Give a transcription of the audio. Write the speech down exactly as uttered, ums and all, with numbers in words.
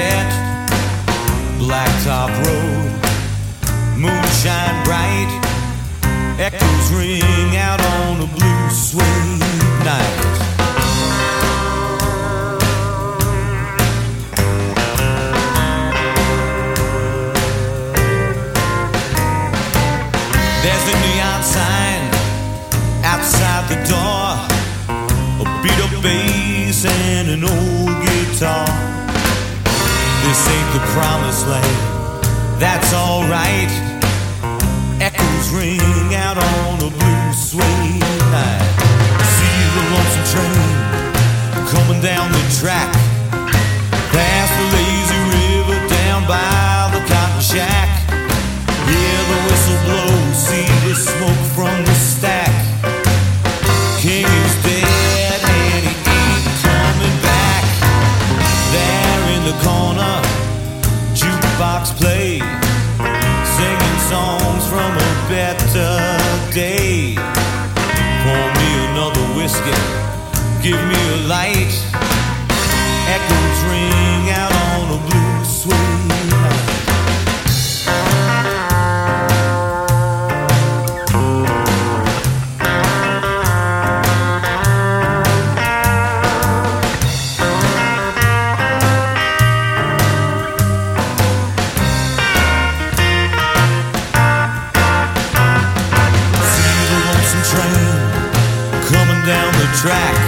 wet blacktop road, moonshine bright, echoes ring out on a blue suede night. There's a neon sign outside the door, a beat up bass and an old guitar. This ain't the promised land, that's alright. Echoes ring out on a blue suede night. See the lonesome train coming down the track, past the lazy river down by the cotton shack. Hear the whistle blow, see the smoke from the stack. King is dead and he ain't coming back. There in the corner, jukebox play, singing songs from a better day. Pour me another whiskey, give me a light. Echoes ring out on a blue suede night. Train coming down the track,